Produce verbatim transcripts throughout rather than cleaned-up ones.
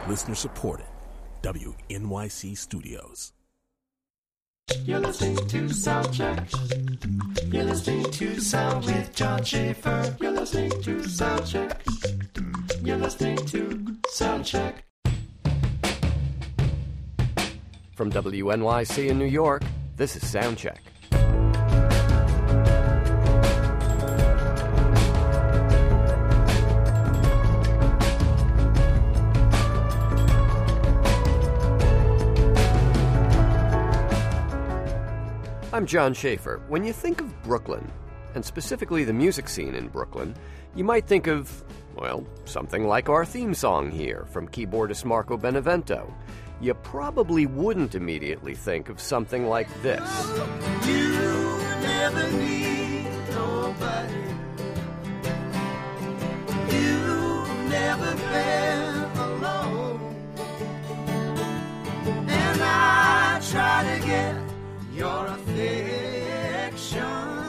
Listener supported. W N Y C Studios. You're listening to Soundcheck. You're listening to Sound with John Schaefer. You're listening to Soundcheck. You're listening to Soundcheck. From W N Y C in New York, this is Soundcheck. I'm John Schaefer. When you think of Brooklyn, and specifically the music scene in Brooklyn, you might think of, well, something like our theme song here from keyboardist Marco Benevento. You probably wouldn't immediately think of something like this. You never need nobody. You never been alone. And I try to get your affection,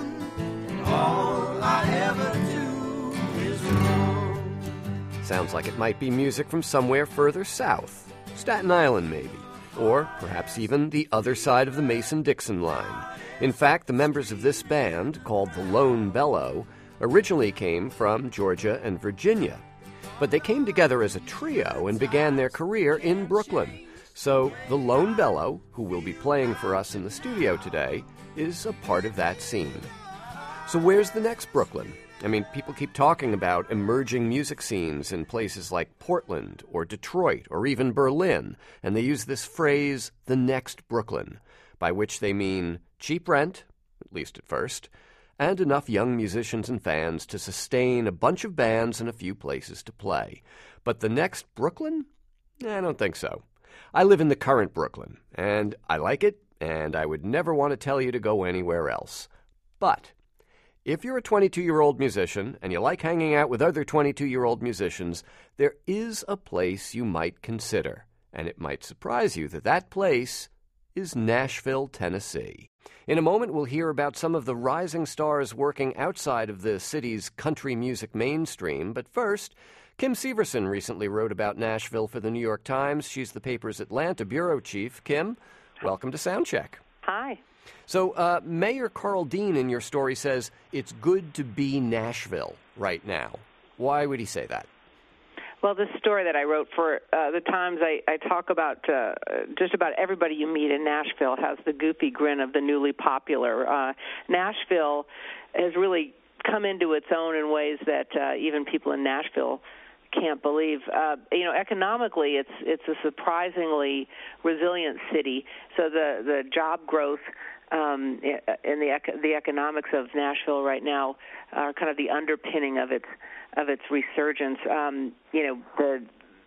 and all I ever do is wrong. Sounds like it might be music from somewhere further south. Staten Island, maybe. Or perhaps even the other side of the Mason-Dixon line. In fact, the members of this band, called the Lone Bellow, originally came from Georgia and Virginia. But they came together as a trio and began their career in Brooklyn. So the Lone Bellow, who will be playing for us in the studio today, is a part of that scene. So where's the next Brooklyn? I mean, people keep talking about emerging music scenes in places like Portland or Detroit or even Berlin, and they use this phrase, the next Brooklyn, by which they mean cheap rent, at least at first, and enough young musicians and fans to sustain a bunch of bands and a few places to play. But the next Brooklyn? I don't think so. I live in the current Brooklyn, and I like it, and I would never want to tell you to go anywhere else. But if you're a twenty-two-year-old musician and you like hanging out with other twenty-two-year-old musicians, there is a place you might consider, and it might surprise you that that place is Nashville, Tennessee. In a moment, we'll hear about some of the rising stars working outside of the city's country music mainstream, but first, Kim Severson recently wrote about Nashville for the New York Times. She's the paper's Atlanta bureau chief. Kim, welcome to Soundcheck. Hi. So uh, Mayor Carl Dean in your story says it's good to be Nashville right now. Why would he say that? Well, this story that I wrote for uh, the Times, I, I talk about uh, just about everybody you meet in Nashville has the goofy grin of the newly popular. Uh, Nashville has really come into its own in ways that uh, even people in Nashville can't believe. Uh, you know, economically, it's it's a surprisingly resilient city. So the the job growth um, and the the economics of Nashville right now are kind of the underpinning of its of its resurgence. Um, you know, the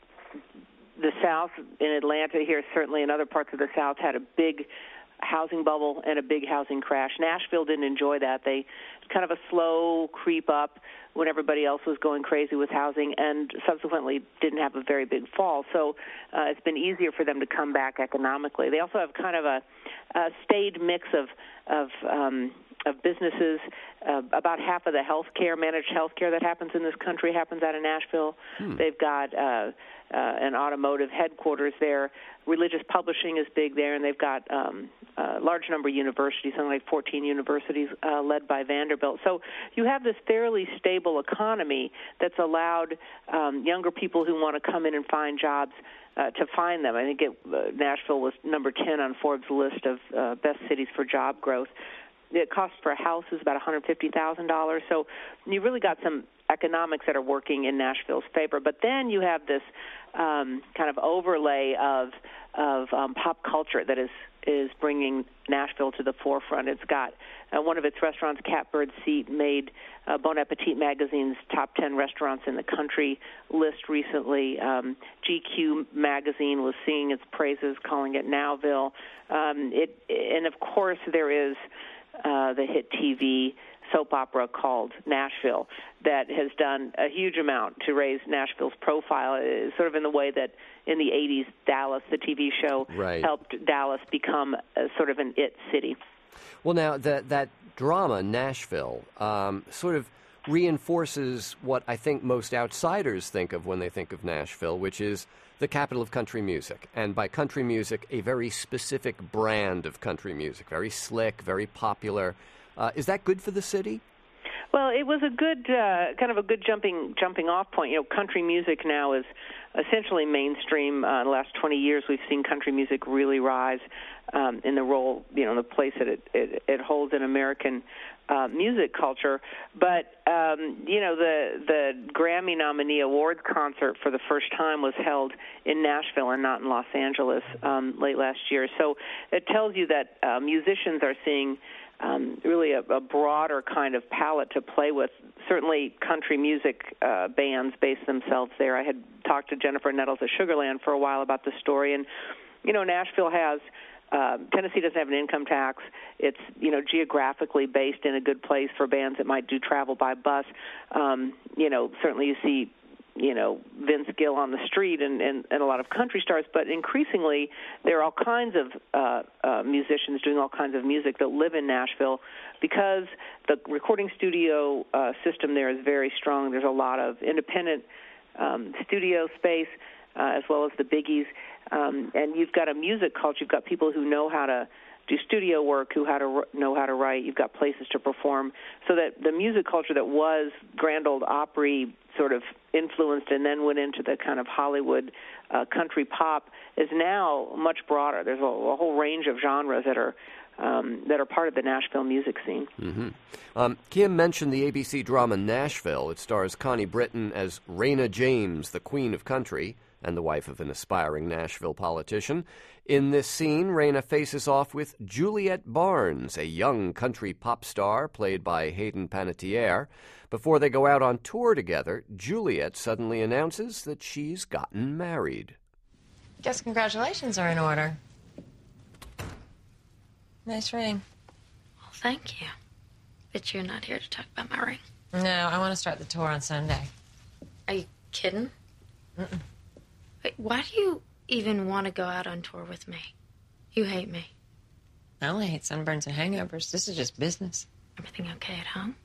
the South in Atlanta here, certainly in other parts of the South, had a big housing bubble and a big housing crash. Nashville didn't enjoy that. They kind of a slow creep up when everybody else was going crazy with housing, and subsequently didn't have a very big fall. So uh, it's been easier for them to come back economically. They also have kind of a, a staid mix of of, um, of businesses. Uh, about half of the healthcare, managed healthcare that happens in this country happens out of Nashville. Hmm. They've got uh, uh, an automotive headquarters there. Religious publishing is big there, and they've got um, a large number of universities, something like fourteen universities uh, led by Vanderbilt. So you have this fairly stable economy that's allowed um, younger people who want to come in and find jobs uh, to find them. I think it, uh, Nashville was number ten on Forbes' list of uh, best cities for job growth. The cost for a house is about one hundred fifty thousand dollars. So you really got some economics that are working in Nashville's favor. But then you have this um, kind of overlay of of um, pop culture that is is bringing Nashville to the forefront. It's got uh, one of its restaurants, Catbird Seat, made uh, Bon Appetit magazine's top ten restaurants in the country list recently. Um, G Q magazine was singing its praises, calling it Nowville. Um, it, and, of course, there is uh, the hit T V soap opera called Nashville that has done a huge amount to raise Nashville's profile, uh, sort of in the way that in the eighties, Dallas, the T V show, right. helped Dallas become a, sort of an it city. Well, now, that that drama, Nashville, um, sort of reinforces what I think most outsiders think of when they think of Nashville, which is the capital of country music. And by country music, a very specific brand of country music, very slick, very popular. Uh, is that good for the city? Well, it was a good, uh, kind of a good jumping jumping off point. You know, country music now is essentially mainstream. Uh, in the last twenty years, we've seen country music really rise um, in the role, you know, the place that it, it, it holds in American uh, music culture. But, um, you know, the, the Grammy nominee awards concert for the first time was held in Nashville and not in Los Angeles um, late last year. So it tells you that uh, musicians are seeing Um, really a, a broader kind of palette to play with. Certainly country music uh, bands base themselves there. I had talked to Jennifer Nettles at Sugarland for a while about the story, and, you know, Nashville has, uh, Tennessee doesn't have an income tax. It's, you know, geographically based in a good place for bands that might do travel by bus. Um, you know, certainly you see, you know, Vince Gill on the street and, and, and a lot of country stars, but increasingly there are all kinds of uh, uh, musicians doing all kinds of music that live in Nashville because the recording studio uh, system there is very strong. There's a lot of independent um, studio space uh, as well as the biggies, um, and you've got a music culture. You've got people who know how to do studio work, who how to know how to write. You've got places to perform, so that the music culture that was Grand Ole Opry sort of influenced and then went into the kind of Hollywood uh, country pop is now much broader. There's a, a whole range of genres that are um, that are part of the Nashville music scene. Mm-hmm. Um, Kim mentioned the A B C drama Nashville. It stars Connie Britton as Raina James, the Queen of Country, and the wife of an aspiring Nashville politician. In this scene, Raina faces off with Juliet Barnes, a young country pop star played by Hayden Panettiere. Before they go out on tour together, Juliet suddenly announces that she's gotten married. Guess congratulations are in order. Nice ring. Well, thank you. But you're not here to talk about my ring. No, I want to start the tour on Sunday. Are you kidding? Mm-mm. Wait, why do you even want to go out on tour with me? You hate me. I only hate sunburns and hangovers. This is just business. Everything okay at home?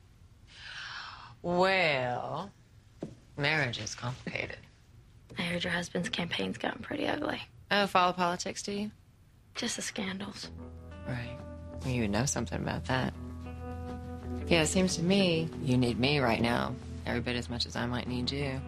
Well, marriage is complicated. I heard your husband's campaign's gotten pretty ugly. Oh, follow politics, do you? Just the scandals. Right. Well, you would know something about that. Yeah, it seems to me you need me right now, every bit as much as I might need you.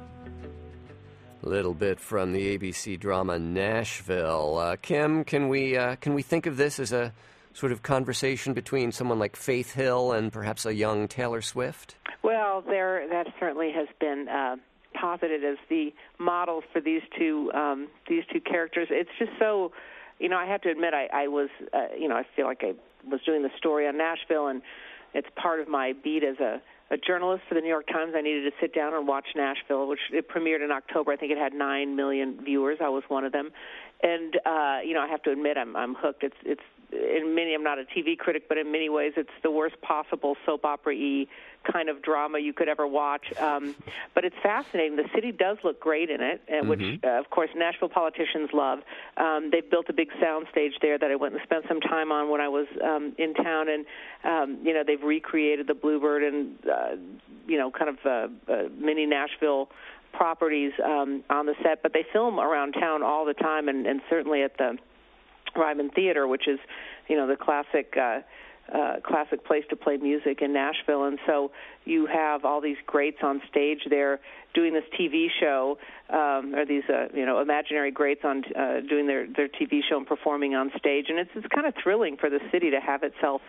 A little bit from the A B C drama Nashville. Uh, Kim, can we uh, can we think of this as a sort of conversation between someone like Faith Hill and perhaps a young Taylor Swift? Well, there that certainly has been uh, posited as the models for these two um, these two characters. It's just so, you know, I have to admit, I, I was, uh, you know, I feel like I was doing the story on Nashville, and it's part of my beat as a a journalist for the New York Times. I needed to sit down and watch Nashville, which it premiered in October. I think it had nine million viewers. I was one of them. And, uh, you know, I have to admit I'm I'm hooked. It's, it's in many, I'm not a T V critic, but in many ways it's the worst possible soap opera-y kind of drama you could ever watch. Um, but it's fascinating. The city does look great in it, and which, Mm-hmm. uh, of course, Nashville politicians love. Um, they've built a big sound stage there that I went and spent some time on when I was um, in town, and, um, you know, they've recreated the Bluebird and, uh, you know, kind of uh, uh, mini Nashville properties um, on the set. But they film around town all the time, and, and certainly at the Ryman Theater, which is, you know, the classic uh, uh, classic place to play music in Nashville. And so you have all these greats on stage there doing this T V show, um, or these, uh, you know, imaginary greats on uh, doing their, their T V show and performing on stage. And it's, it's kind of thrilling for the city to have itself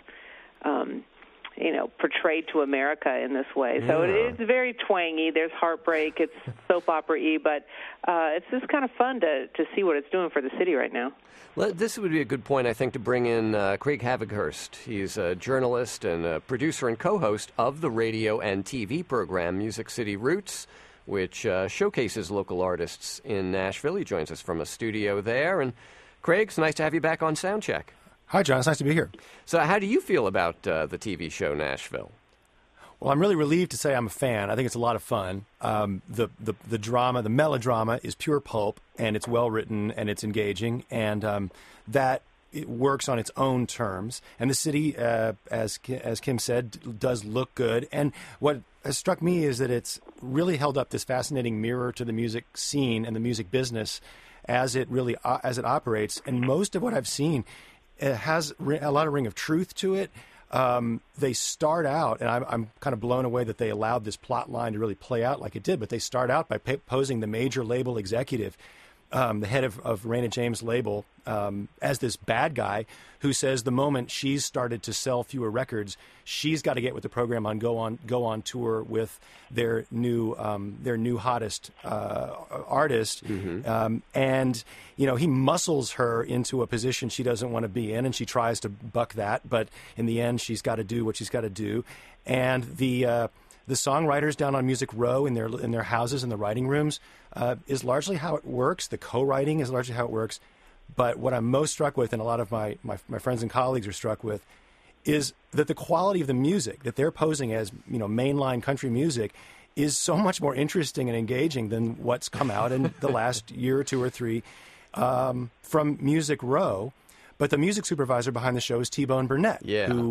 um, you know, portrayed to America in this way. So Yeah. it is very twangy. There's heartbreak. It's soap opera-y, but uh, it's just kind of fun to, to see what it's doing for the city right now. Well, this would be a good point, I think, to bring in uh, Craig Havighurst. He's a journalist and a producer and co-host of the radio and T V program Music City Roots, which uh, showcases local artists in Nashville. He joins us from a studio there. And Craig, it's nice to have you back on Soundcheck. Hi, John. It's nice to be here. So how do you feel about uh, the T V show Nashville? Well, I'm really relieved to say I'm a fan. I think it's a lot of fun. Um, the, the the drama, the melodrama is pure pulp, and it's well written and it's engaging. And um, that it works on its own terms, and the city, uh, as as Kim said, does look good. And what has struck me is that it's really held up this fascinating mirror to the music scene and the music business as it really uh, as it operates. And most of what I've seen, it has a lot of ring of truth to it. Um, they start out, and I'm, I'm kind of blown away that they allowed this plot line to really play out like it did. But they start out by pa- posing the major label executive, Um, the head of, of Raina James' label, um, as this bad guy who says the moment she's started to sell fewer records, she's got to get with the program on go on go on tour with their new um, their new hottest uh, artist, mm-hmm. um, and you know he muscles her into a position she doesn't want to be in, and she tries to buck that, but in the end she's got to do what she's got to do, and the. Uh, The songwriters down on Music Row in their in their houses in the writing rooms uh, is largely how it works. The co-writing is largely how it works. But what I'm most struck with, and a lot of my, my, my friends and colleagues are struck with, is that the quality of the music that they're posing as, you know, mainline country music is so much more interesting and engaging than what's come out in the last year or two or three um, from Music Row. But the music supervisor behind the show is T-Bone Burnett, yeah. who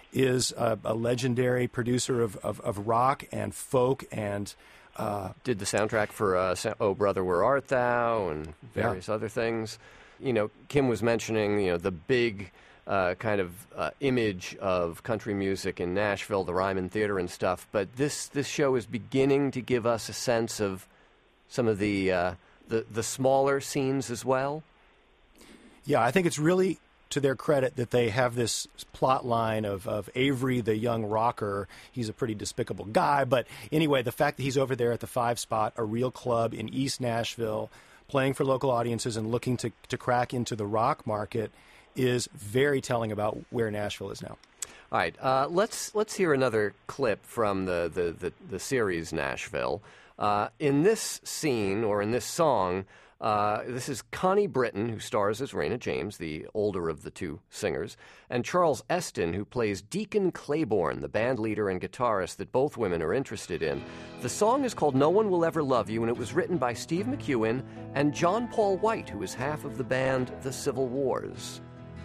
is a, a legendary producer of, of, of rock and folk and... Uh, Did the soundtrack for uh, Oh Brother, Where Art Thou and various yeah. other things. You know, Kim was mentioning, you know, the big uh, kind of uh, image of country music in Nashville, the Ryman Theater and stuff, but this, this show is beginning to give us a sense of some of the, uh, the, the smaller scenes as well. Yeah, I think it's really... to their credit that they have this plot line of, of Avery, the young rocker. He's a pretty despicable guy. But anyway, the fact that he's over there at the Five Spot, a real club in East Nashville, playing for local audiences and looking to, to crack into the rock market is very telling about where Nashville is now. All right, uh, let's let's hear another clip from the, the, the, the series Nashville. Uh, in this scene, or in this song... Uh, this is Connie Britton, who stars as Raina James, the older of the two singers, and Charles Eston, who plays Deacon Claiborne, the band leader and guitarist that both women are interested in. The song is called No One Will Ever Love You, and it was written by Steve McEwen and John Paul White, who is half of the band The Civil Wars.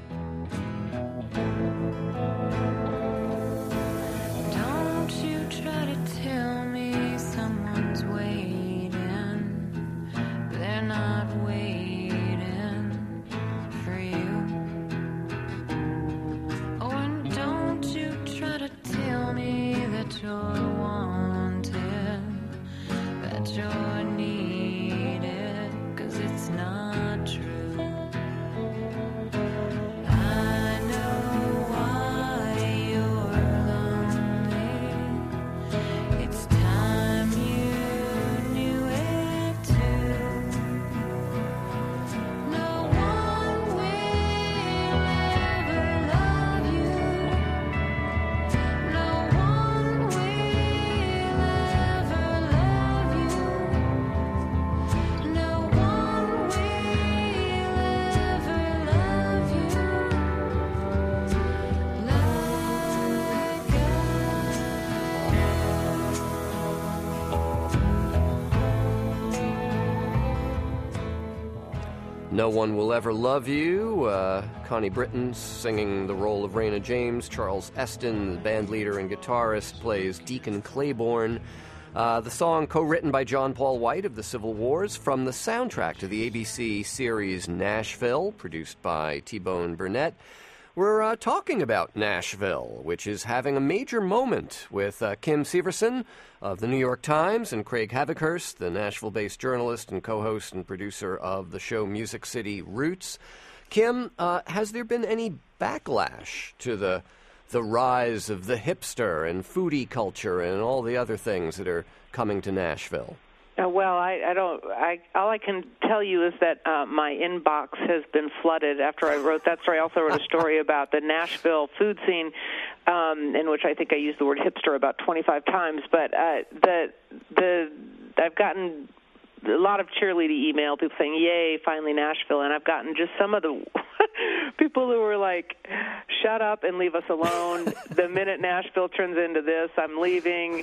Don't you try to tell me someone's waiting. They're not waiting for you. Oh, and don't you try to tell me that you're wanted, that you're needed, 'cause it's not true. I know why you're lonely. It's time you knew it too. No One Will Ever Love You. Uh, Connie Britton singing the role of Raina James. Charles Eston, the band leader and guitarist, plays Deacon Claiborne. Uh, the song co-written by John Paul White of the Civil Wars from the soundtrack to the A B C series Nashville, produced by T-Bone Burnett. We're uh, talking about Nashville, which is having a major moment with uh, Kim Severson of the New York Times and Craig Havikhurst, the Nashville-based journalist and co-host and producer of the show Music City Roots. Kim, uh, has there been any backlash to the the rise of the hipster and foodie culture and all the other things that are coming to Nashville? Uh, well, I, I don't. I all I can tell you is that uh, my inbox has been flooded after I wrote that story. I also wrote a story about the Nashville food scene, um, in which I think I used the word hipster about twenty-five times. But uh, the the I've gotten a lot of cheerleading email, people saying, "Yay, finally Nashville!" And I've gotten just some of the people who were like, shut up and leave us alone. The minute Nashville turns into this, I'm leaving.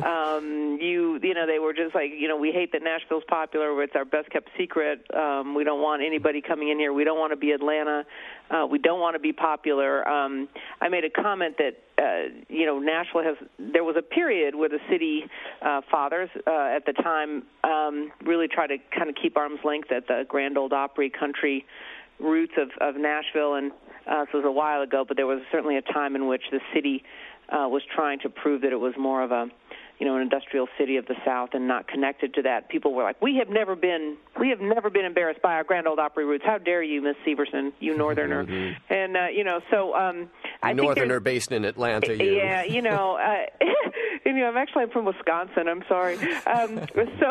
Um, you, you know, they were just like, you know, we hate that Nashville's popular. It's our best kept secret. Um, we don't want anybody coming in here. We don't want to be Atlanta. Uh, we don't want to be popular. Um, I made a comment that, uh, you know, Nashville has, there was a period where the city uh, fathers uh, at the time um, really tried to kind of keep arm's length at the Grand Ole Opry country roots of, of Nashville, and uh, this was a while ago, but there was certainly a time in which the city uh, was trying to prove that it was more of a, you know, an industrial city of the South and not connected to that. People were like, we have never been, we have never been embarrassed by our Grand Ole Opry roots. How dare you, Miss Severson, you Northerner? Mm-hmm. And, uh, you know, so um, I think Northerner based in Atlanta, you. Yeah, you know, uh, you know, I'm actually I'm from Wisconsin. I'm sorry. Um, so.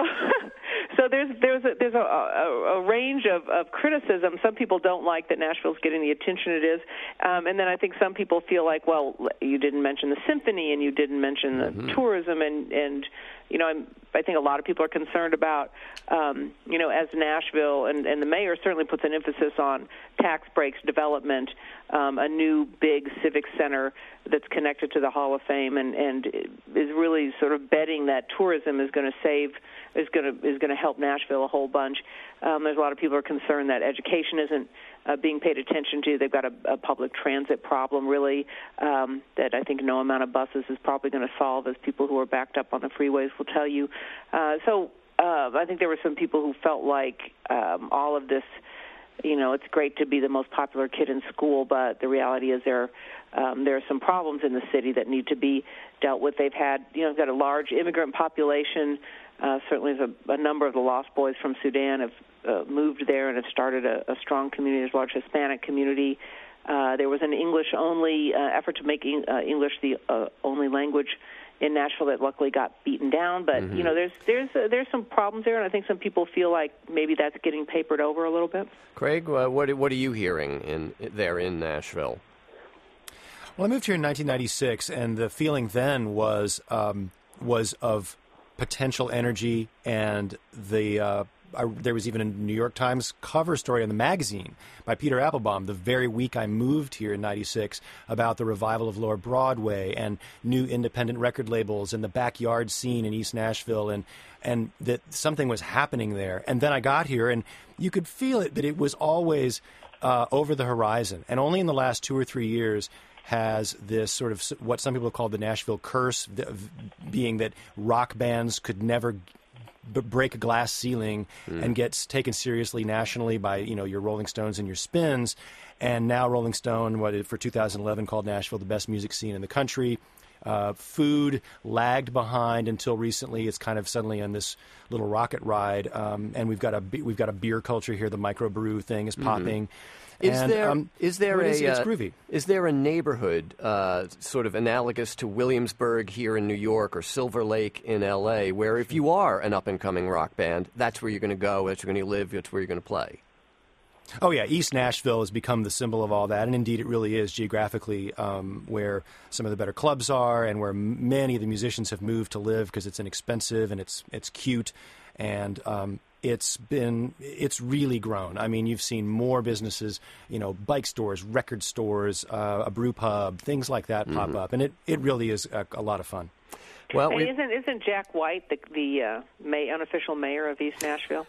So there's there's a, there's a, a, a range of, of criticism. Some people don't like that Nashville's getting the attention it is, um, and then I think some people feel like, well, you didn't mention the symphony and you didn't mention the mm-hmm. tourism, and, and you know, I'm, I think a lot of people are concerned about, um, you know, as Nashville, and, and the mayor certainly puts an emphasis on tax breaks, development, um, a new big civic center that's connected to the Hall of Fame, and, and is really sort of betting that tourism is going to save, is going to is going to help Nashville a whole bunch. Um, there's a lot of people who are concerned that education isn't uh, being paid attention to. They've got a, a public transit problem, really, um, that I think no amount of buses is probably going to solve, as people who are backed up on the freeways will tell you. Uh, so uh, I think there were some people who felt like um, all of this, you know, it's great to be the most popular kid in school, but the reality is there um, there are some problems in the city that need to be dealt with. They've had, you know, got a large immigrant population. Uh, certainly, a, a number of the Lost Boys from Sudan have uh, moved there and have started a, a strong community. There's a large Hispanic community. Uh, there was an English-only uh, effort to make uh, English the uh, only language in Nashville that luckily got beaten down. But mm-hmm. you know, there's there's uh, there's some problems there, and I think some people feel like maybe that's getting papered over a little bit. Craig, uh, what what are you hearing in there in Nashville? Well, I moved here in nineteen ninety-six, and the feeling then was um, was of potential energy, and the uh, I, there was even a New York Times cover story in the magazine by Peter Applebaum the very week I moved here in ninety-six about the revival of Lower Broadway and new independent record labels and the backyard scene in East Nashville, and and that something was happening there. And then I got here, and you could feel it, that it was always uh, over the horizon. And only in the last two or three years has this sort of what some people have called the Nashville curse, being that rock bands could never b- break a glass ceiling mm. and get taken seriously nationally by, you know, your Rolling Stones and your Spins. And now Rolling Stone, what it, for two thousand eleven, called Nashville the best music scene in the country. Uh, food lagged behind until recently. It's kind of suddenly on this little rocket ride, um, and we've got a we've got a beer culture here. The microbrew thing is popping. Mm-hmm. Is and, there um, is there a it's, it's uh, groovy. Is there a neighborhood uh, sort of analogous to Williamsburg here in New York or Silver Lake in L A, where if you are an up and coming rock band, that's where you're going to go, that's where you're going to live, that's where you're going to play? Oh yeah, East Nashville has become the symbol of all that, and indeed it really is geographically um, where some of the better clubs are, and where many of the musicians have moved to live because it's inexpensive and it's it's cute, and um, it's been it's really grown. I mean, you've seen more businesses, you know, bike stores, record stores, uh, a brew pub, things like that mm-hmm. pop up, and it, it really is a, a lot of fun. Well, and isn't isn't Jack White the the uh, may, unofficial mayor of East Nashville?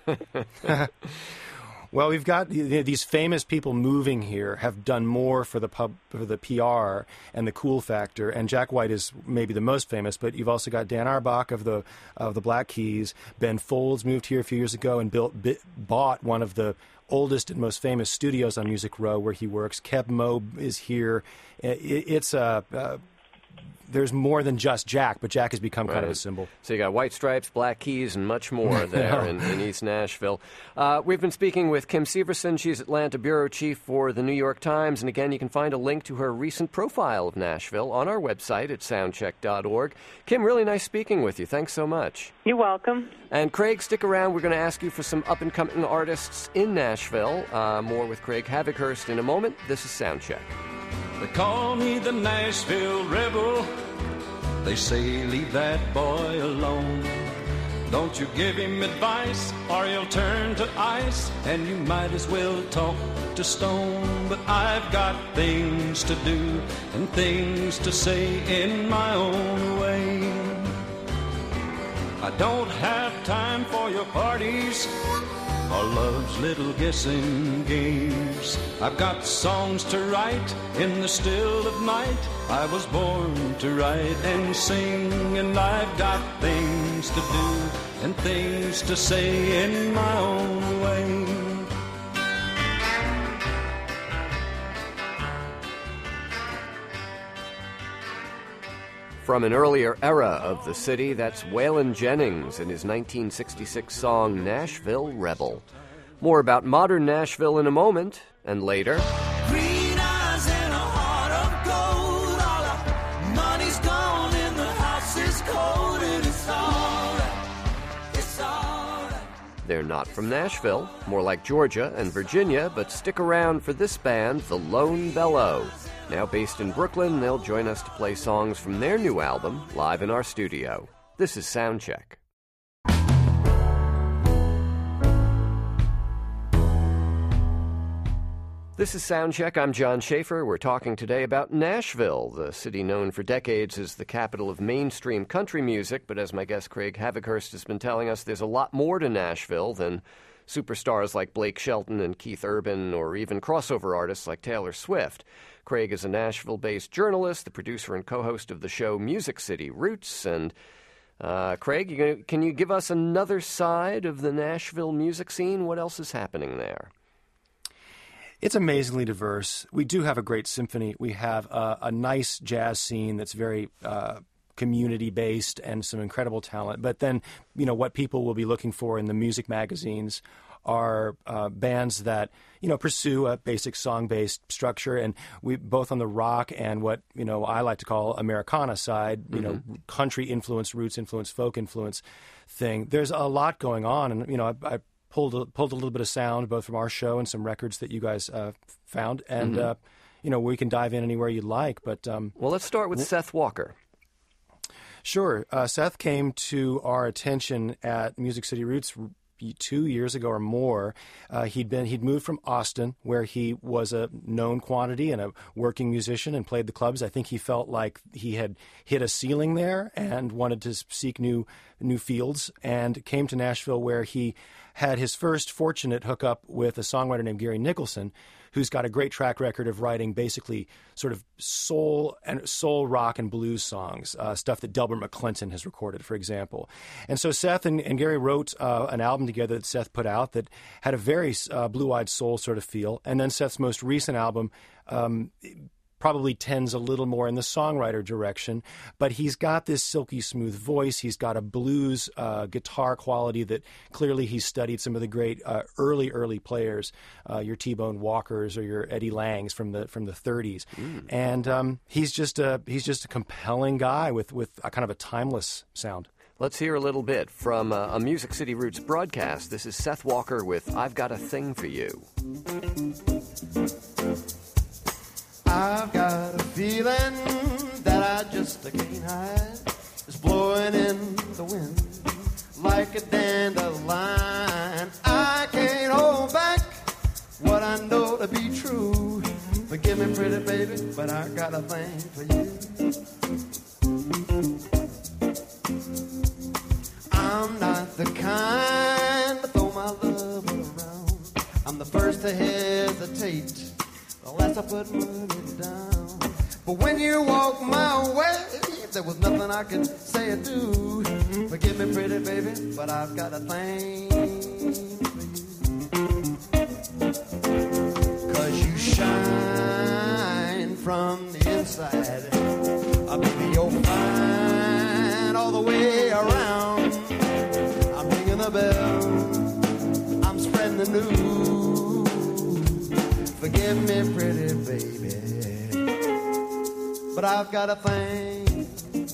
Well, we've got these famous people moving here have done more for the pub, for the P R and the cool factor, and Jack White is maybe the most famous. But you've also got Dan Auerbach of the of the Black Keys. Ben Folds moved here a few years ago and built bit, bought one of the oldest and most famous studios on Music Row where he works. Keb Mo is here. It, it's a uh, there's more than just Jack, but Jack has become right. kind of a symbol. So you got White Stripes, Black Keys, and much more there in, in East Nashville. Uh, we've been speaking with Kim Severson. She's Atlanta bureau chief for the New York Times. And again, you can find a link to her recent profile of Nashville on our website at soundcheck dot org. Kim, really nice speaking with you. Thanks so much. You're welcome. And Craig, stick around. We're going to ask you for some up-and-coming artists in Nashville. Uh, more with Craig Havighurst in a moment. This is Soundcheck. They call me the Nashville Rebel. They say leave that boy alone. Don't you give him advice or he'll turn to ice, and you might as well talk to stone. But I've got things to do and things to say in my own way. I don't have time for your parties or love's little guessing games. I've got songs to write in the still of night. I was born to write and sing, and I've got things to do and things to say in my own way. From an earlier era of the city, that's Waylon Jennings in his nineteen sixty-six song Nashville Rebel. More about modern Nashville in a moment, and later... Green eyes and a heart of gold. All our money's gone and the house is cold, and it's all right. It's all right. They're not from Nashville, more like Georgia and Virginia, but stick around for this band, the Lone Bellow. Now based in Brooklyn, they'll join us to play songs from their new album live in our studio. This is Soundcheck. This is Soundcheck. I'm John Schaefer. We're talking today about Nashville, the city known for decades as the capital of mainstream country music. But as my guest Craig Havikhurst has been telling us, there's a lot more to Nashville than superstars like Blake Shelton and Keith Urban, or even crossover artists like Taylor Swift. Craig is a Nashville-based journalist, the producer and co-host of the show Music City Roots. And uh, Craig, you gonna, can you give us another side of the Nashville music scene? What else is happening there? It's amazingly diverse. We do have a great symphony. We have a, a nice jazz scene that's very uh, community-based and some incredible talent. But then, you know, what people will be looking for in the music magazines are uh, bands that, you know, pursue a basic song-based structure, and we both on the rock and what, you know, I like to call Americana side, you mm-hmm. know, country influence, roots influence, folk influence thing. There's a lot going on, and, you know, I, I pulled a, pulled a little bit of sound both from our show and some records that you guys uh, found, and, mm-hmm. uh, you know, we can dive in anywhere you'd like. But um, well, let's start with w- Seth Walker. Sure. Uh, Seth came to our attention at Music City Roots two years ago or more. Uh, he'd been he'd moved from Austin, where he was a known quantity and a working musician and played the clubs. I think he felt like he had hit a ceiling there and wanted to seek new new fields, and came to Nashville, where he had his first fortunate hookup with a songwriter named Gary Nicholson, who's got a great track record of writing basically sort of soul and soul rock and blues songs, uh, stuff that Delbert McClinton has recorded, for example. And so Seth and, and Gary wrote uh, an album together that Seth put out that had a very uh, blue-eyed soul sort of feel. And then Seth's most recent album um, probably tends a little more in the songwriter direction, but he's got this silky smooth voice. He's got a blues uh, guitar quality that clearly he's studied some of the great uh, early, early players, uh, your T-Bone Walkers or your Eddie Langs from the from the thirties. Mm. And um, he's just a he's just a compelling guy with with a kind of a timeless sound. Let's hear a little bit from uh, a Music City Roots broadcast. This is Seth Walker with I've Got a Thing for You. I've got a feeling that I just can't hide. It's blowing in the wind like a dandelion. I can't hold back what I know to be true. Forgive me, pretty baby, but I got a thing for you. I'm not the kind to throw my love around. I'm the first to hesitate, the last I put money down. But when you walk my way, there was nothing I could say or do. Forgive me, pretty baby, but I've got a thing for you. 'Cause you shine from the inside. Oh, baby, you're fine all the way around. I'm ringing the bell, I'm spreading the news. Forgive me, pretty baby, but I've got a thing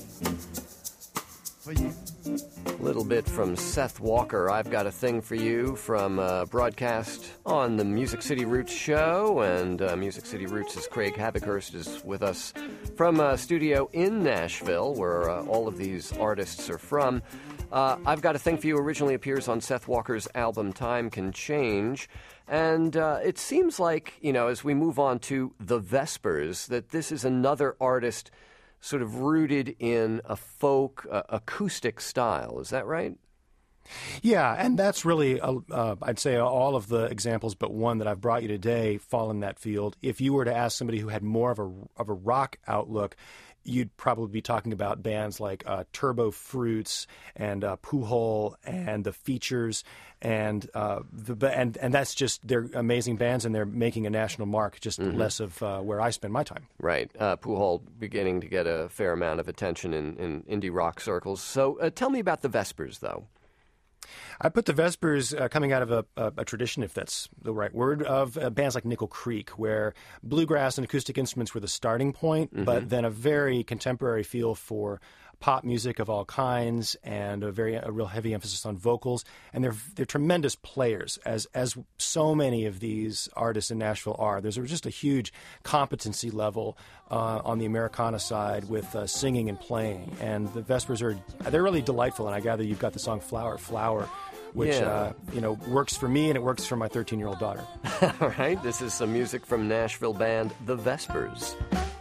for you. A little bit from Seth Walker, I've Got a Thing for You, from a broadcast on the Music City Roots show. And uh, Music City Roots' Craig Havikhurst is with us from a studio in Nashville, where uh, all of these artists are from. Uh, I've Got a Thing for You originally appears on Seth Walker's album Time Can Change. And uh, it seems like, you know, as we move on to The Vespers, that this is another artist sort of rooted in a folk uh, acoustic style. Is that right? Yeah, and that's really, uh, uh, I'd say all of the examples but one that I've brought you today fall in that field. If you were to ask somebody who had more of a, of a rock outlook, you'd probably be talking about bands like uh, Turbo Fruits and uh, Pujol and The Features, and uh, the and and that's just, they're amazing bands and they're making a national mark, just mm-hmm. less of uh, where I spend my time. Right. Uh, Pujol beginning to get a fair amount of attention in, in indie rock circles. So uh, tell me about The Vespers, though. I put the Vespers uh, coming out of a, a, a tradition, if that's the right word, of uh, bands like Nickel Creek, where bluegrass and acoustic instruments were the starting point, mm-hmm. but then a very contemporary feel for pop music of all kinds and a very a real heavy emphasis on vocals. And they're they're tremendous players, as as so many of these artists in Nashville are. There's just a huge competency level uh, on the Americana side with uh, singing and playing. And the Vespers are they're really delightful. And I gather you've got the song "Flower, Flower," which yeah. uh, you know works for me and it works for my thirteen-year-old daughter. All right, this is some music from Nashville band The Vespers.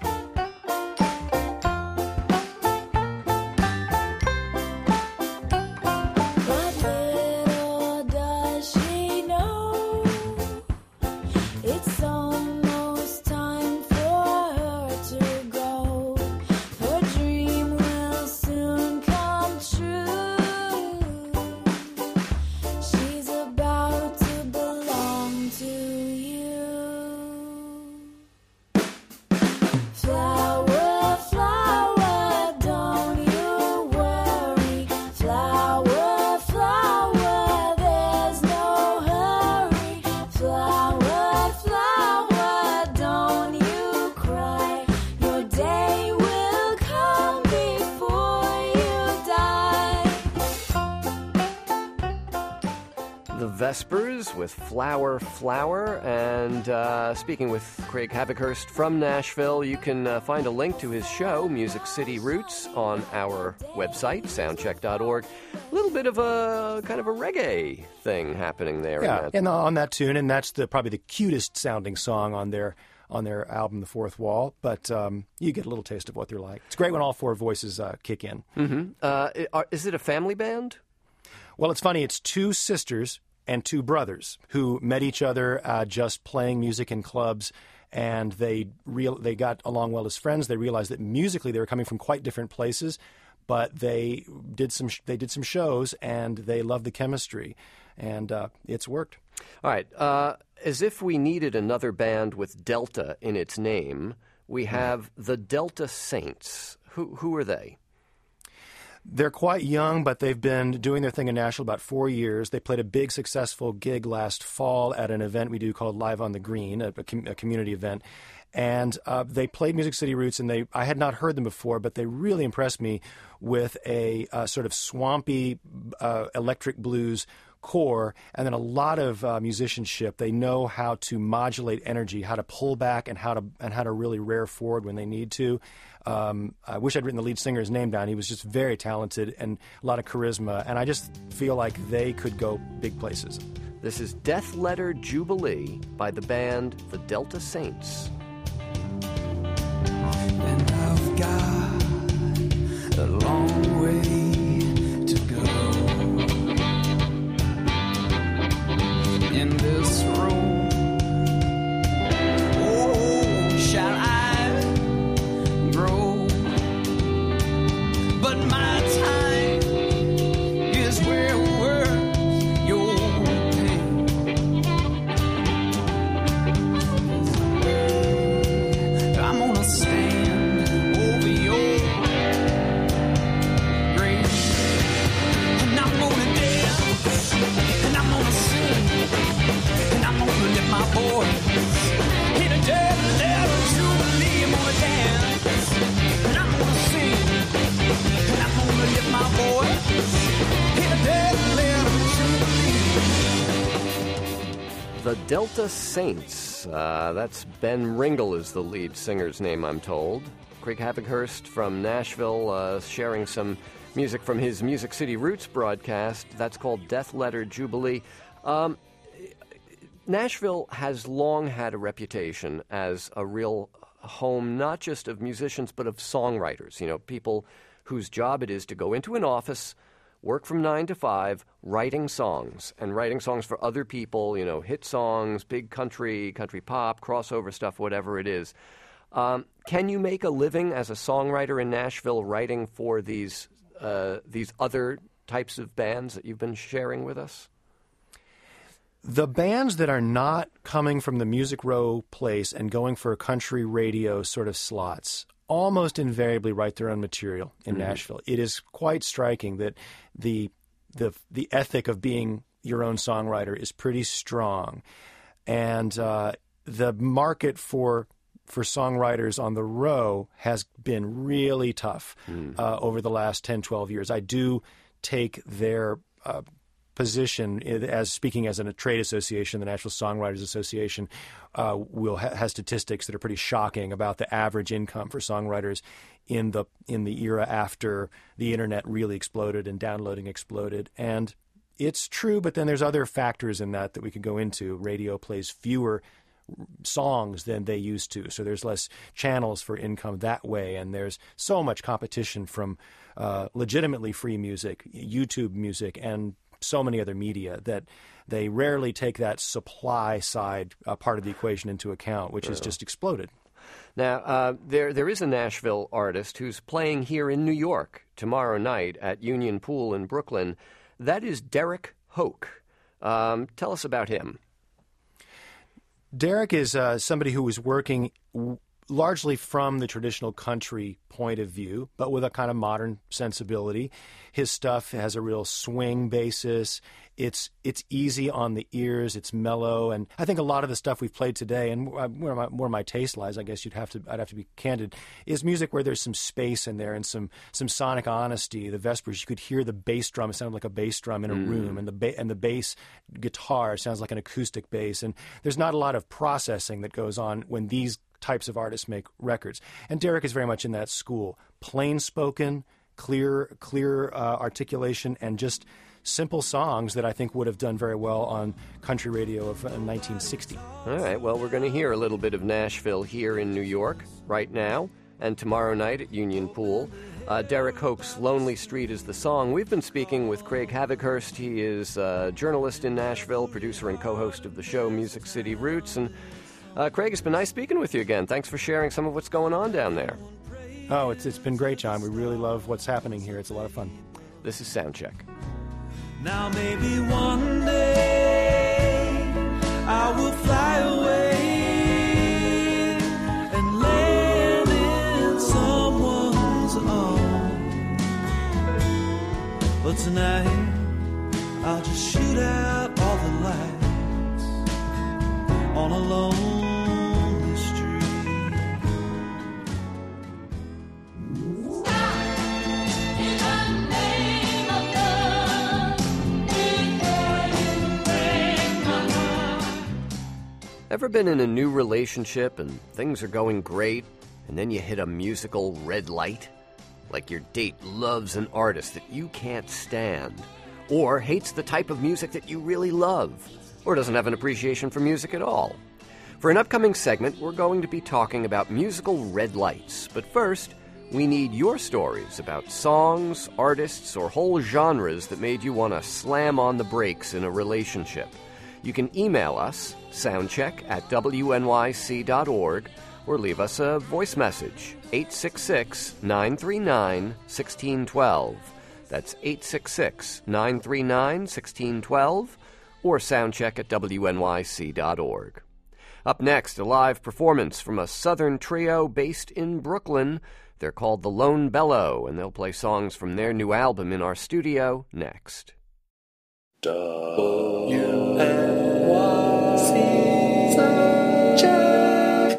Vespers with Flower, Flower. And uh, speaking with Craig Havikhurst from Nashville, you can uh, find a link to his show, Music City Roots, on our website, soundcheck dot org. A little bit of a kind of a reggae thing happening there. Yeah, in that. and on that tune, and that's the probably the cutest sounding song on their on their album, The Fourth Wall. But um, you get a little taste of what they're like. It's great when all four voices uh, kick in. Mm-hmm. Uh, is it a family band? Well, it's funny. It's two sisters and two brothers who met each other uh, just playing music in clubs, and they real they got along well as friends. They realized that musically they were coming from quite different places, but they did some sh- they did some shows and they loved the chemistry, and uh, it's worked. All right, uh, as if we needed another band with Delta in its name, we have the Delta Saints. Who who are they? They're quite young, but they've been doing their thing in Nashville about four years. They played a big, successful gig last fall at an event we do called Live on the Green, a, a, com- a community event. And uh, they played Music City Roots, and they I had not heard them before, but they really impressed me with a uh, sort of swampy uh, electric blues core, and then a lot of uh, musicianship. They know how to modulate energy, how to pull back, and how to and how to really rear forward when they need to. Um, I wish I'd written the lead singer's name down. He was just very talented and a lot of charisma, and I just feel like they could go big places. This is Death Letter Jubilee by the band The Delta Saints. And I've got a long way to go in this room. Oh, shall I grow? But my time is where words your pain. I'm gonna stand over your grave, and I'm gonna dance, and I'm gonna sing, and I'm gonna lift my voice. Hit a dead letter jubilee. I'm gonna dance, and I'm gonna sing, and I'm gonna lift my voice. Hit a dead letter jubilee. The Delta Saints. Uh, that's Ben Ringle is the lead singer's name, I'm told. Craig Havikhurst from Nashville uh, sharing some Music from his Music City Roots broadcast. That's called Death Letter Jubilee. Um, Nashville has long had a reputation as a real home, not just of musicians, but of songwriters. You know, people whose job it is to go into an office, work from nine to five, writing songs, and writing songs for other people, you know, hit songs, big country, country pop, crossover stuff, whatever it is. Um, can you make a living as a songwriter in Nashville writing for these uh, these other types of bands that you've been sharing with us? The bands that are not coming from the Music Row place and going for country radio sort of slots almost invariably write their own material in mm-hmm. Nashville. It is quite striking that the the the ethic of being your own songwriter is pretty strong, and uh, the market for for songwriters on the Row has been really tough mm. uh, over the last ten, twelve years. I do take their uh, position as speaking as in a trade association. The Nashville Songwriters Association uh, will ha- has statistics that are pretty shocking about the average income for songwriters in the in the era after the internet really exploded and downloading exploded. And it's true, but then there's other factors in that that we could go into. Radio plays fewer songs than they used to, so there's less channels for income that way, and there's so much competition from uh, legitimately free music, YouTube music, and so many other media that they rarely take that supply side uh, part of the equation into account, which has just exploded. Now, uh, there there is a Nashville artist who's playing here in New York tomorrow night at Union Pool in Brooklyn. That is Derek Hoke. Um, tell us about him. Derek is uh, somebody who is working w- largely from the traditional country point of view, but with a kind of modern sensibility. His stuff has a real swing basis. It's it's easy on the ears. It's mellow, and I think a lot of the stuff we've played today, and where my, where my taste lies, I guess you'd have to I'd have to be candid, is music where there's some space in there and some some sonic honesty. The Vespers, you could hear the bass drum. It sounded like a bass drum in a mm. room, and the ba- and the bass guitar sounds like an acoustic bass. And there's not a lot of processing that goes on when these types of artists make records. And Derek is very much in that school. Plain spoken, clear, clear uh, articulation, and just simple songs that I think would have done very well on country radio of uh, nineteen sixty. All right, well, we're going to hear a little bit of Nashville here in New York right now and tomorrow night at Union Pool. Uh, Derek Hoke's Lonely Street is the song. We've been speaking with Craig Havighurst. He is a journalist in Nashville, producer and co-host of the show Music City Roots. And uh, Craig, it's been nice speaking with you again. Thanks for sharing some of what's going on down there. Oh, it's it's been great, John. We really love what's happening here. It's a lot of fun. This is Soundcheck. Now maybe one day I will fly away and land in someone's arms. But tonight I'll just shoot out all the lights on a lonely street. Ever been in a new relationship and things are going great, and then you hit a musical red light? Like your date loves an artist that you can't stand, or hates the type of music that you really love, or doesn't have an appreciation for music at all. For an upcoming segment, we're going to be talking about musical red lights. But first, we need your stories about songs, artists, or whole genres that made you want to slam on the brakes in a relationship. You can email us, soundcheck at W N Y C dot org, or leave us a voice message, eight six six, nine three nine, one six one two. That's eight six six, nine three nine, one six one two, or soundcheck at W N Y C dot org. Up next, a live performance from a southern trio based in Brooklyn. They're called the Lone Bellow, and they'll play songs from their new album in our studio next. W N Y C Soundcheck.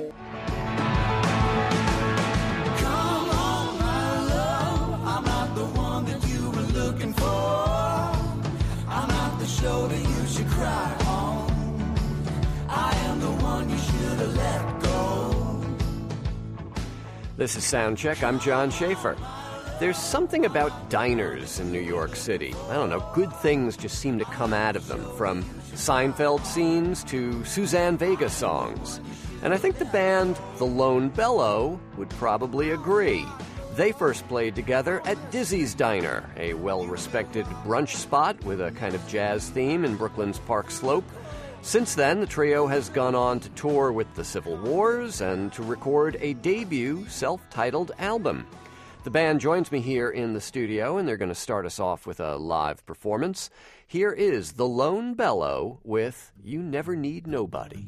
Come on, my love, I'm not the one that you were looking for. I'm not the shoulder you should cry on. I am the one you should have let go. This is Soundcheck. I'm John Schaefer. There's something about diners in New York City. I don't know, good things just seem to come out of them, from Seinfeld scenes to Suzanne Vega songs. And I think the band The Lone Bellow would probably agree. They first played together at Dizzy's Diner, a well-respected brunch spot with a kind of jazz theme in Brooklyn's Park Slope. Since then, the trio has gone on to tour with the Civil Wars and to record a debut self-titled album. The band joins me here in the studio, and they're going to start us off with a live performance. Here is The Lone Bellow with You Never Need Nobody.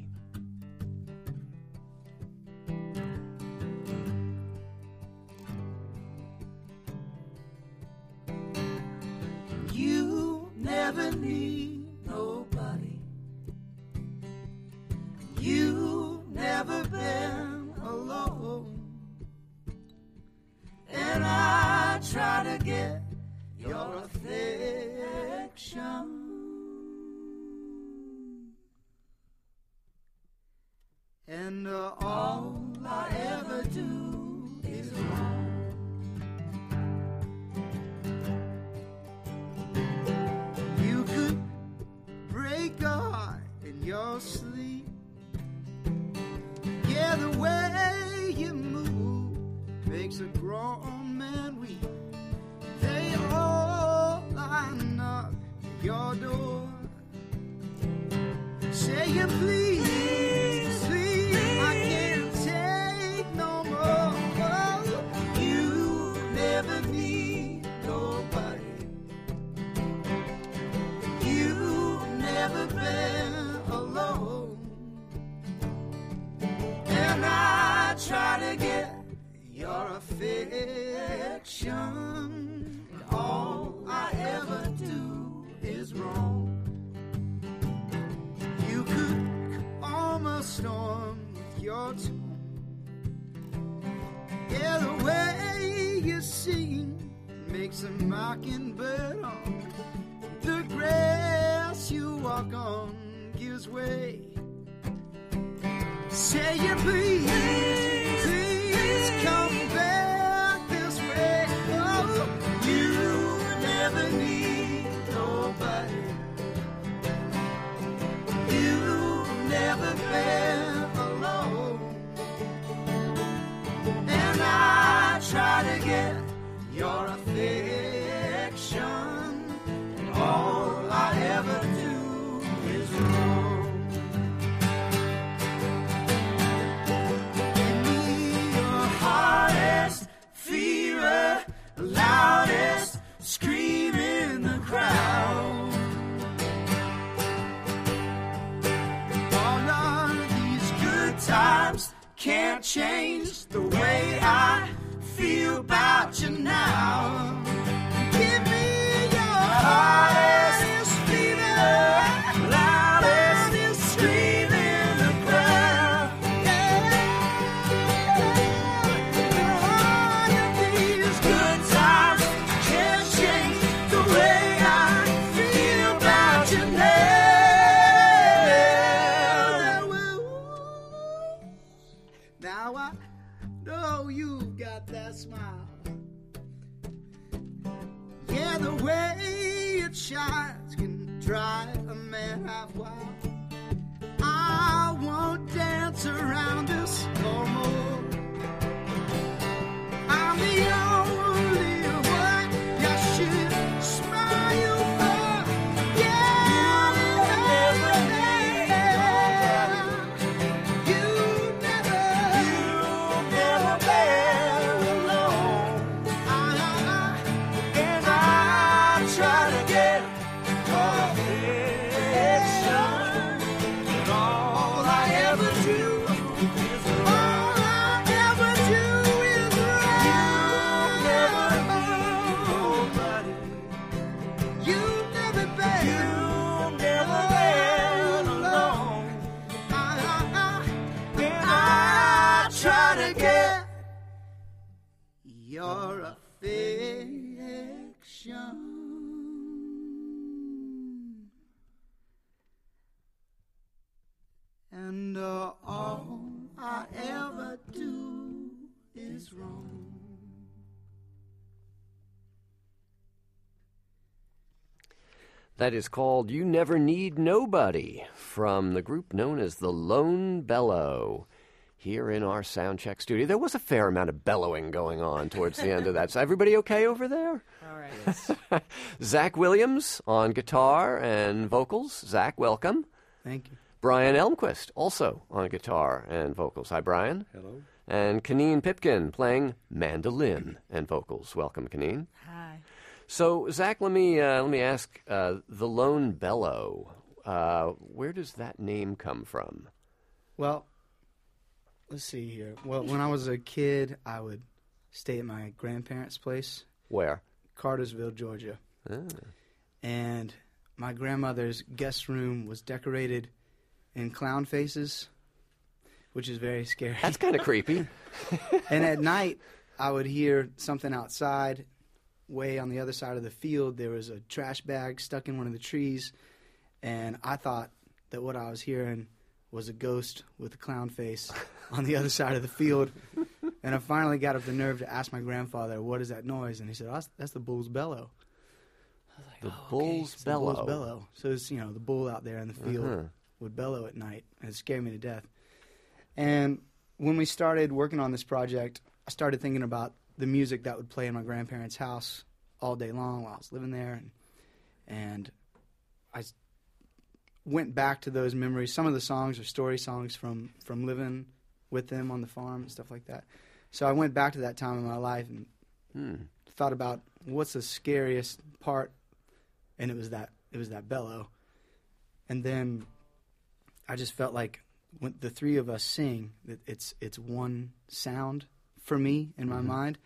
You never need nobody. You never been alone. And I try to get your affection. And uh, all I ever do is wrong. You could break a heart in your sleep. Yeah, the way you move makes a grown man weep. They all line up at your door, saying please, please, I can't take no more. You never need nobody. You've never been alone. And I try to get your affection, and all I ever do is wrong. You could calm a storm with your tone. Yeah, the way you sing makes a mockingbird on. The grass you walk on gives way. Say you please, please come back this way. Oh, you never need nobody. You've never been alone. And I try to get your affection, and all I ever do is wrong. Fever, loudest scream in the crowd. All of these good times can't change the way I feel about you now. Give me your hardest fever, loudest scream in the crowd. Now I know you've got that smile. Yeah, the way it shines can drive a man half wild. I won't dance around this no more. I'm the only one you should smile for. Yeah, you never, you never been alone. I, and I try to get your affection, and all I ever do is wrong. That is called You Never Need Nobody from the group known as the Lone Bellow. Here in our sound check studio, there was a fair amount of bellowing going on towards the end of that. So everybody okay over there? All right. Zach Williams on guitar and vocals. Zach, welcome. Thank you. Brian Elmquist, also on guitar and vocals. Hi, Brian. Hello. And Kaneen Pipkin playing mandolin and vocals. Welcome, Kaneen. Hi. So, Zach, let me uh, let me ask: uh, the Lone Bellow. Uh, where does that name come from? Well, let's see here. Well, when I was a kid, I would stay at my grandparents' place. Where? Cartersville, Georgia. Ah. And my grandmother's guest room was decorated in clown faces, which is very scary. That's kind of creepy. And at night, I would hear something outside. Way on the other side of the field, there was a trash bag stuck in one of the trees, and I thought that what I was hearing was a ghost with a clown face on the other side of the field. And I finally got up the nerve to ask my grandfather, "What is that noise?" And he said, oh, that's, that's the bull's bellow. I was like, the oh, bull's okay. It's the bellow. bull's bellow. So it's, you know, the bull out there in the field Uh-huh. would bellow at night, and it scared me to death. And when we started working on this project, I started thinking about the music that would play in my grandparents' house all day long while I was living there. And, and I s- went back to those memories. Some of the songs are story songs from, from living with them on the farm and stuff like that. So I went back to that time in my life and Hmm. thought about what's the scariest part, and it was that it was that bellow. And then I just felt like when the three of us sing, that it's it's one sound for me in my Mhm. mind.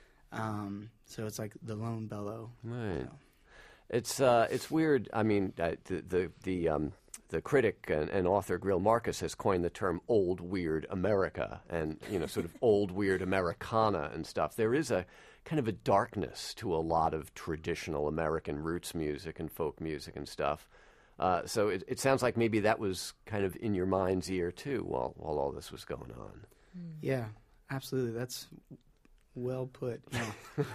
Um, so it's like the lone bellow. Right. You know. It's uh, it's weird. I mean, uh, the the the um, the critic and, and author Grill Marcus has coined the term "old weird America" and you know, sort of old weird Americana and stuff. There is a kind of a darkness to a lot of traditional American roots music and folk music and stuff. Uh, so it, it sounds like maybe that was kind of in your mind's ear too while while all this was going on. Yeah, absolutely. That's well put. Yeah.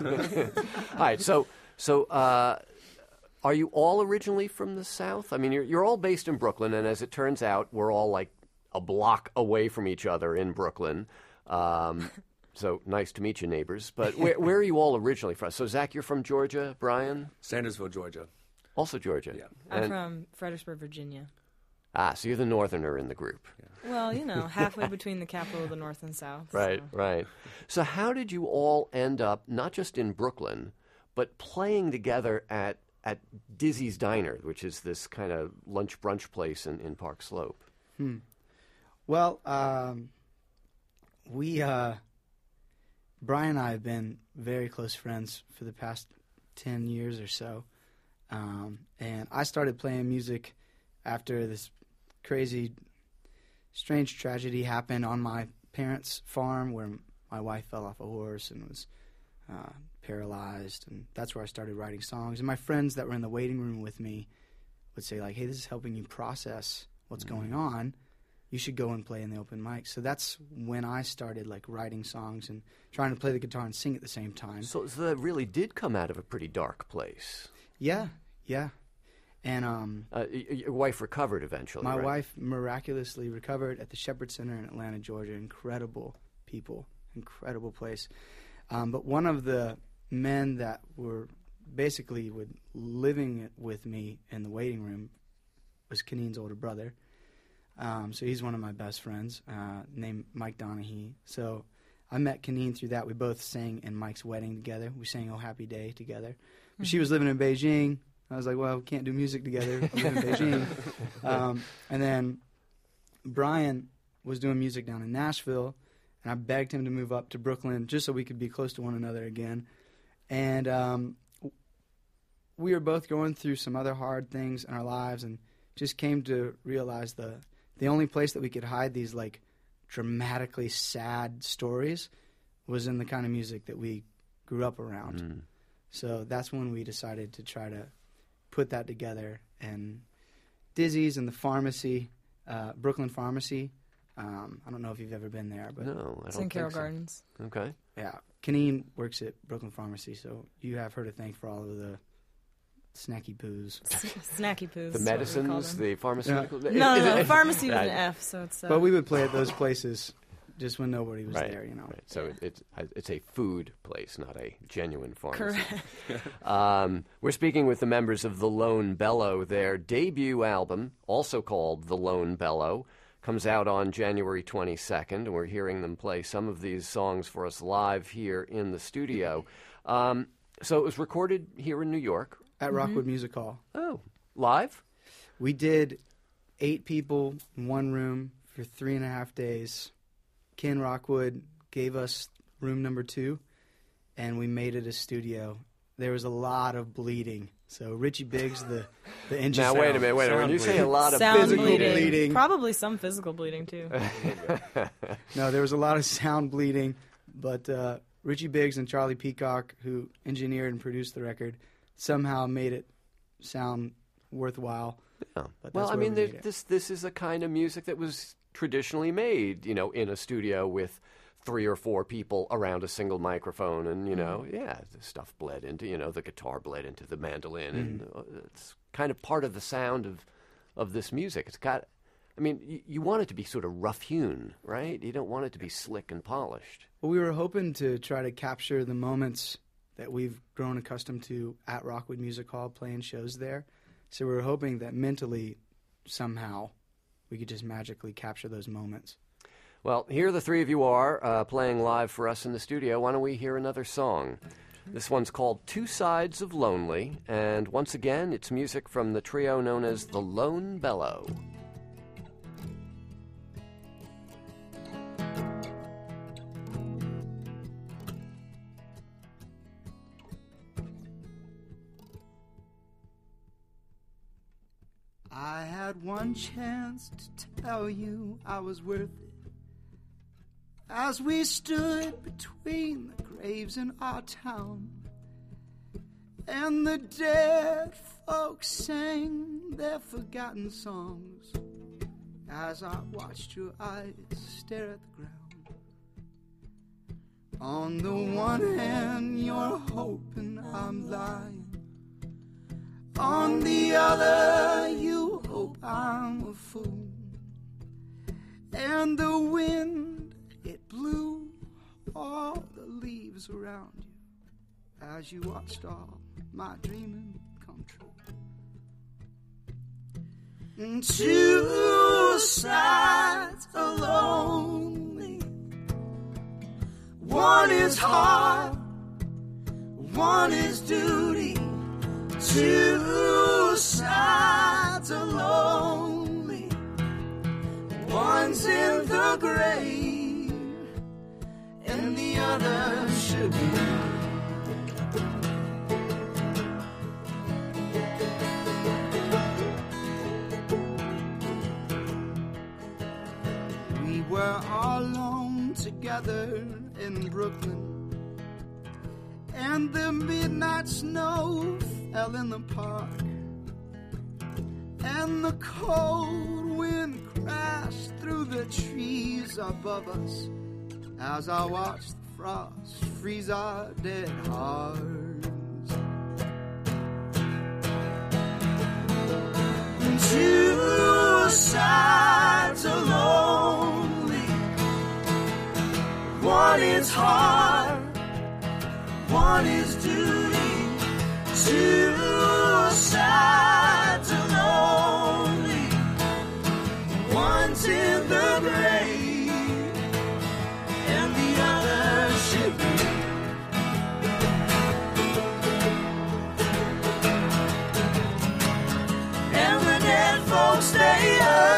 All right. So so. Uh, Are you all originally from the South? I mean, you're, you're all based in Brooklyn, and as it turns out, we're all like a block away from each other in Brooklyn. Um, so nice to meet you, neighbors. But where, where are you all originally from? So, Zach, you're from Georgia. Brian? Sandersville, Georgia. Also Georgia. Yeah. I'm And- from Fredericksburg, Virginia. Ah, so you're the northerner in the group. Well, you know, halfway between the capital of the North and South. Right, so. right. So how did you all end up, not just in Brooklyn, but playing together at at Dizzy's Diner, which is this kind of lunch brunch place in, in Park Slope? Hmm. Well, um, we, uh, Brian and I have been very close friends for the past ten years or so. Um, and I started playing music after this crazy, strange tragedy happened on my parents' farm where my wife fell off a horse and was uh, paralyzed, and that's where I started writing songs. And my friends that were in the waiting room with me would say, like, hey, this is helping you process what's Mm-hmm. going on. You should go and play in the open mic. So that's when I started, like, writing songs and trying to play the guitar and sing at the same time. So, so that really did come out of a pretty dark place. Yeah, yeah. And um, Uh, y- y- your wife recovered eventually, my right? wife miraculously recovered at the Shepherd Center in Atlanta, Georgia. Incredible people, incredible place. Um, but one of the men that were basically would living with me in the waiting room was Kaneen's older brother. Um, so he's one of my best friends, uh, named Mike Donahue. So I met Kaneen through that. We both sang in Mike's wedding together. We sang "Oh Happy Day" together. But she was living in Beijing. I was like, well, we can't do music together. I live in Beijing. Um, and then Brian was doing music down in Nashville, and I begged him to move up to Brooklyn just so we could be close to one another again. And um, we were both going through some other hard things in our lives and just came to realize the the only place that we could hide these, like, dramatically sad stories was in the kind of music that we grew up around. Mm. So that's when we decided to try to put that together. And Dizzy's and the pharmacy, uh, Brooklyn Pharmacy, um, I don't know if you've ever been there. But No, I It's don't in Carroll think so. Gardens. Okay. Yeah, Kaneen works at Brooklyn Pharmacy, so you have her to thank for all of the snacky poos. Snacky poos. The is what we call medicines, them. the pharmaceutical. No, no, no, Is it- pharmacy with Right. an F, so it's. Uh, But we would play at those places just when nobody was Right, there, you know. right. So it, it's it's a food place, not a genuine pharmacy. Correct. Um, we're speaking with the members of the Lone Bellow. Their debut album, also called The Lone Bellow, comes out on January twenty-second, and we're hearing them play some of these songs for us live here in the studio. Um, so it was recorded here in New York. At Rockwood Music Hall. Oh, live? We did eight people in one room for three and a half days. Ken Rockwood gave us room number two, and we made it a studio. There was a lot of bleeding. So Richie Biggs, the, the engineer. Now, wait a minute, wait a minute. When you say a lot of Sound physical bleeding. bleeding. Probably some physical bleeding, too. No, there was a lot of sound bleeding, but uh, Richie Biggs and Charlie Peacock, who engineered and produced the record, somehow made it sound worthwhile. Yeah. But Well, that's I where mean, we there, made it. this this is a kind of music that was traditionally made, you know, in a studio with three or four people around a single microphone, and you know, Mm-hmm. yeah, the stuff bled into, you know, the guitar bled into the mandolin, and Mm-hmm. uh, it's kind of part of the sound of of this music. It's got, I mean, y- you want it to be sort of rough hewn, right? You don't want it to be slick and polished. Well, we were hoping to try to capture the moments that we've grown accustomed to at Rockwood Music Hall, playing shows there. So we were hoping that mentally, somehow, we could just magically capture those moments. Well, here the three of you are uh, playing live for us in the studio. Why don't we hear another song? This one's called Two Sides of Lonely, and once again, it's music from the trio known as the Lone Bellow. I had one chance to tell you I was worth it. As we stood between the graves in our town, and the dead folks sang their forgotten songs, as I watched your eyes stare at the ground. On the one hand, you're hoping I'm lying. On the other, you hope I'm a fool. And the wind, it blew all the leaves around you as you watched all my dreaming come true. And two sides are lonely. One is heart, one is duty. Two sides are lonely. One's in the grave, and the other should be. We were all alone together in Brooklyn, and the midnight snow fell in the park, and the cold wind crashed through the trees above us as I watched the frost freeze our dead hearts. Two sides are lonely. One is heart, one is duty. Two sides are lonely. One's in the grave, and the other should be. And the dead folks stay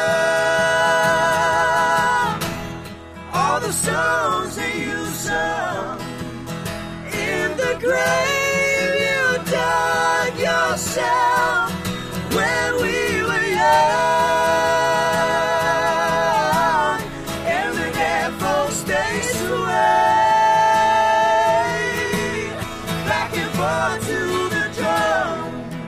up. All the songs that you sung in the grave you dug yourself when we were young. And the dead folks stay sway back and forth to the drum.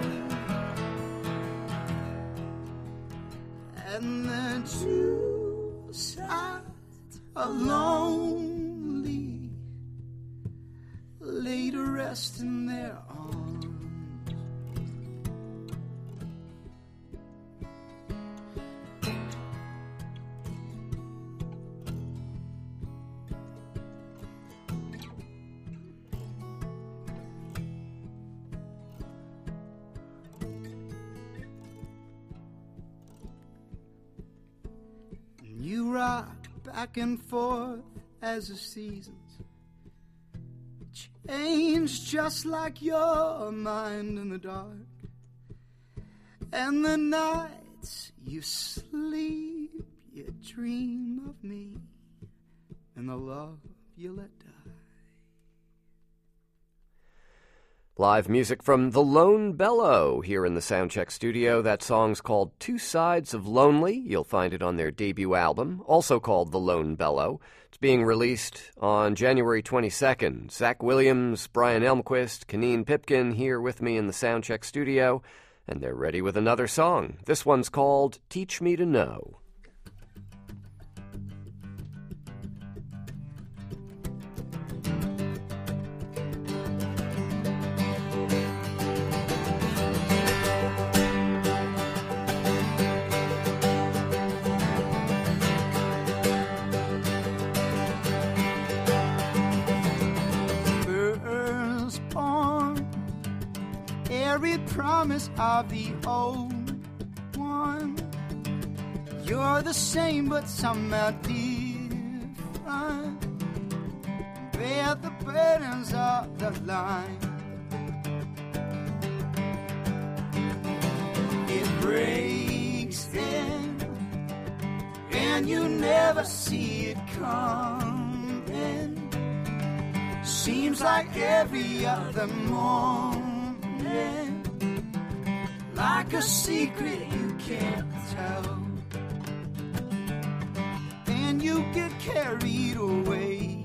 And the two sides are lonely, laid to rest in their arms. You rocked back and forth as the seasons changed, just like your mind in the dark. And the nights you sleep, you dream of me and the love you let die. Live music from The Lone Bellow here in the Soundcheck studio. That song's called Two Sides of Lonely. You'll find it on their debut album, also called The Lone Bellow. It's being released on January twenty-second. Zach Williams, Brian Elmquist, Keneen Pipkin here with me in the Soundcheck studio, and they're ready with another song. This one's called Teach Me to Know. Every promise of the old one, you're the same but somehow different. Bear the burdens of the line. It breaks then, and you never see it coming. Seems like every other morning, like a secret you can't tell, and you get carried away,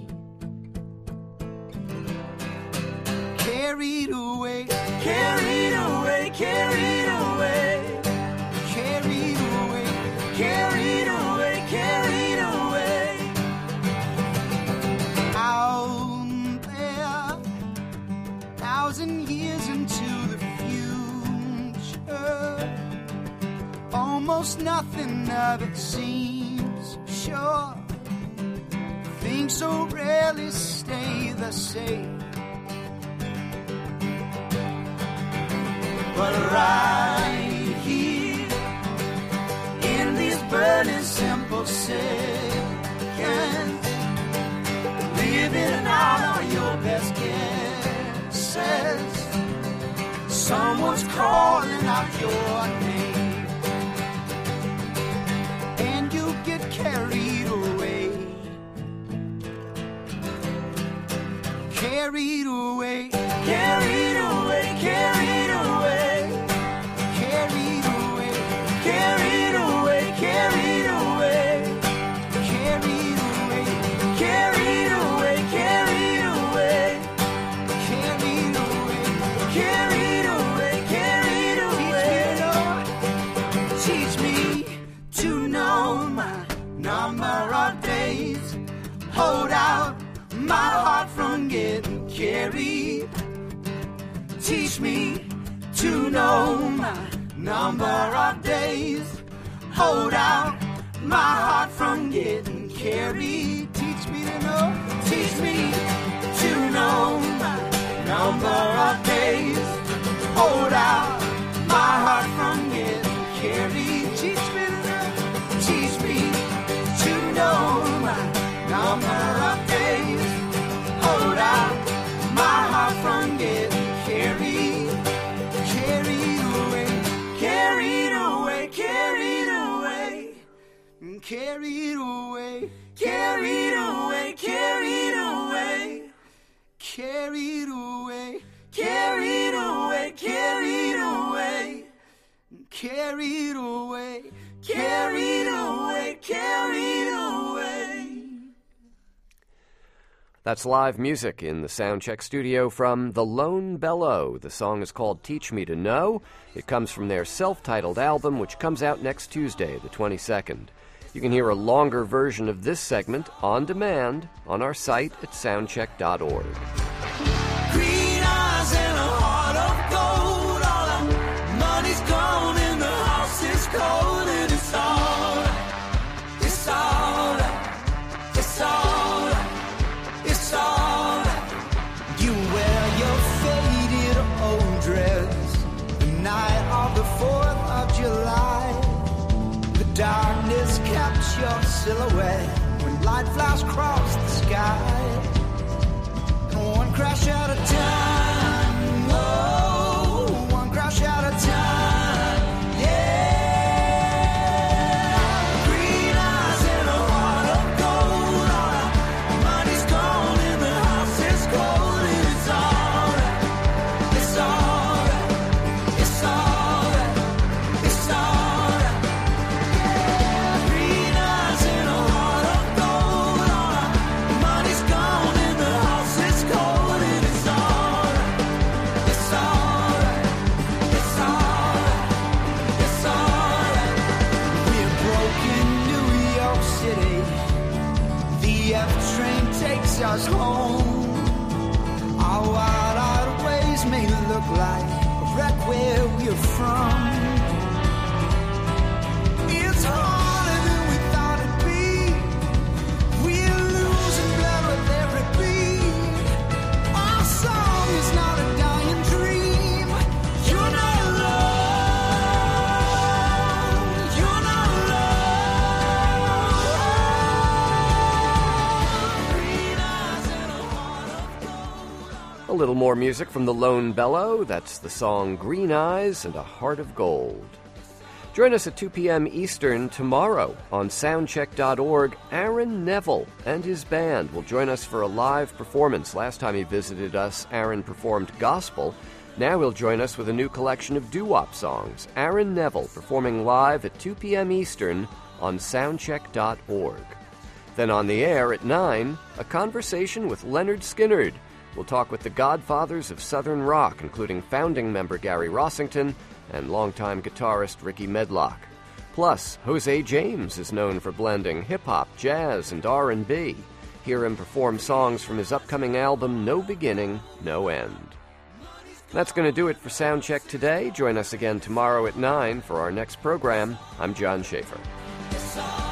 carried away, carried away, carried away, carried away, carried away, carried away. Out there, thousand years into the almost nothing of it seems sure. Things so rarely stay the same. But right here, in these burning simple seconds, living out on your best guesses, someone's calling out your name. Carried away, carried away, carried away, carried away, carried away, carried away, carried away, carried away, carried away, carried away, carried away, carried away, carried away. Teach me to know my number of days, hold out my heart from getting carried. Teach me to know my number of days, hold out my heart from getting carried. Teach me to know, teach me to know my number of days, hold out my heart from getting carried. Teach me to know, teach me to know my number of days, hold out my heart from getting carried, carried away, carried away, carried away, carried away, carried away, carried away, carried away, carried away, carried away, carried away, carried away, carried away. That's live music in the Soundcheck studio from The Lone Bellow. The song is called Teach Me to Know. It comes from their self-titled album, which comes out next Tuesday, the twenty-second. You can hear a longer version of this segment on demand on our site at soundcheck dot org. Green eyes and a heart of gold. All our money's gone and the house is cold, and it's all right. It's all right. It's all right. It's all right. You wear your faded old dress the night of the fourth of July. The darkness kept your silhouette when light flashes across the sky. And one crash at a time, oh, one crash at a time, yeah. Green eyes and a heart of gold, our money's gone and the house is cold, and it's alright, it's alright, it's alright, it's alright, yeah. Green eyes and a heart of gold, our money's gone and the house is cold, and it's alright, it's alright, it's alright, it's alright. We're broke in New York City. The F train takes us home. Our wild-eyed ways may look like a wreck where we're from. It's harder than we thought it'd be. We're losing blood with every beat. Our song is not a dying dream. You're not alone. You're not A little more music from the Lone Bellow. That's the song Green Eyes and a Heart of Gold. Join us at two p.m. Eastern tomorrow on soundcheck dot org. Aaron Neville and his band will join us for a live performance. Last time he visited us, Aaron performed gospel. Now he'll join us with a new collection of doo-wop songs. Aaron Neville performing live at two p.m. Eastern on soundcheck dot org. Then on the air at nine, a conversation with Leonard Skinnard. We'll talk with the godfathers of Southern rock, including founding member Gary Rossington and longtime guitarist Ricky Medlock. Plus, Jose James is known for blending hip-hop, jazz, and R and B. Hear him perform songs from his upcoming album, No Beginning, No End. That's going to do it for Soundcheck today. Join us again tomorrow at nine for our next program. I'm John Schaefer. It's alright.